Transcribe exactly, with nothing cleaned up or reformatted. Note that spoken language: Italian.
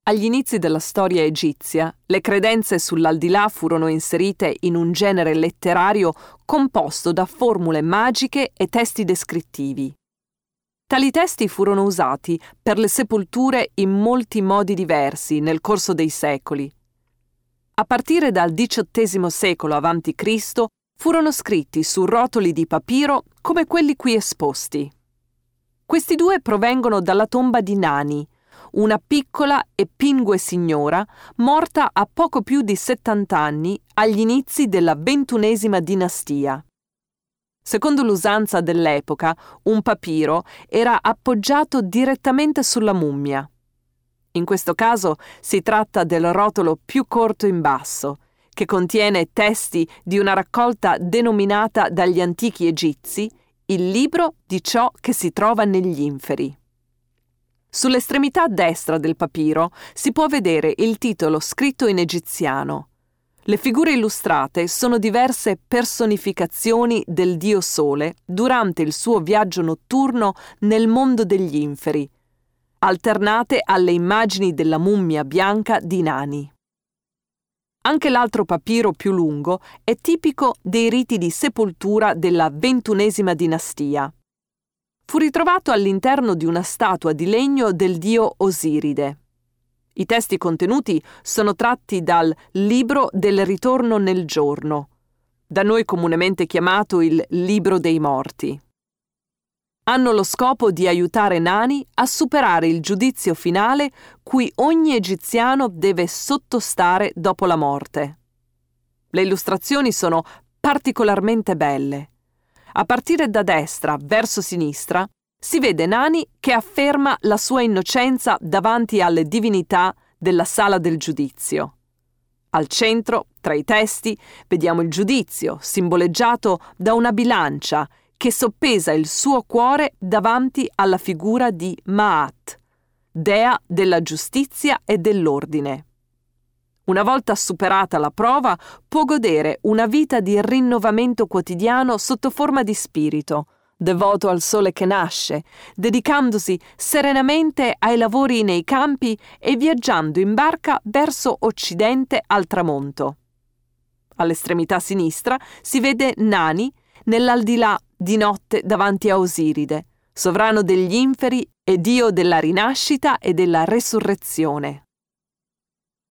Agli inizi della storia egizia, le credenze sull'aldilà furono inserite in un genere letterario composto da formule magiche e testi descrittivi. Tali testi furono usati per le sepolture in molti modi diversi nel corso dei secoli. A partire dal diciottesimo secolo avanti Cristo furono scritti su rotoli di papiro come quelli qui esposti. Questi due provengono dalla tomba di Nani, una piccola e pingue signora morta a poco più di settanta anni agli inizi della ventunesima dinastia. Secondo l'usanza dell'epoca, un papiro era appoggiato direttamente sulla mummia. In questo caso si tratta del rotolo più corto in basso, che contiene testi di una raccolta denominata dagli antichi egizi il libro di ciò che si trova negli inferi. Sull'estremità destra del papiro si può vedere il titolo scritto in egiziano. Le figure illustrate sono diverse personificazioni del dio Sole durante il suo viaggio notturno nel mondo degli inferi, alternate alle immagini della mummia bianca di Nani. Anche l'altro papiro più lungo è tipico dei riti di sepoltura della ventunesima dinastia. Fu ritrovato all'interno di una statua di legno del dio Osiride. I testi contenuti sono tratti dal Libro del Ritorno nel Giorno, da noi comunemente chiamato il Libro dei Morti. Hanno lo scopo di aiutare Nani a superare il giudizio finale cui ogni egiziano deve sottostare dopo la morte. Le illustrazioni sono particolarmente belle. A partire da destra verso sinistra si vede Nani che afferma la sua innocenza davanti alle divinità della sala del giudizio. Al centro, tra i testi, vediamo il giudizio, simboleggiato da una bilancia che soppesa il suo cuore davanti alla figura di Maat, dea della giustizia e dell'ordine. Una volta superata la prova, può godere una vita di rinnovamento quotidiano sotto forma di spirito, devoto al sole che nasce, dedicandosi serenamente ai lavori nei campi e viaggiando in barca verso occidente al tramonto. All'estremità sinistra si vede Nani nell'aldilà di notte davanti a Osiride, sovrano degli inferi e dio della rinascita e della resurrezione.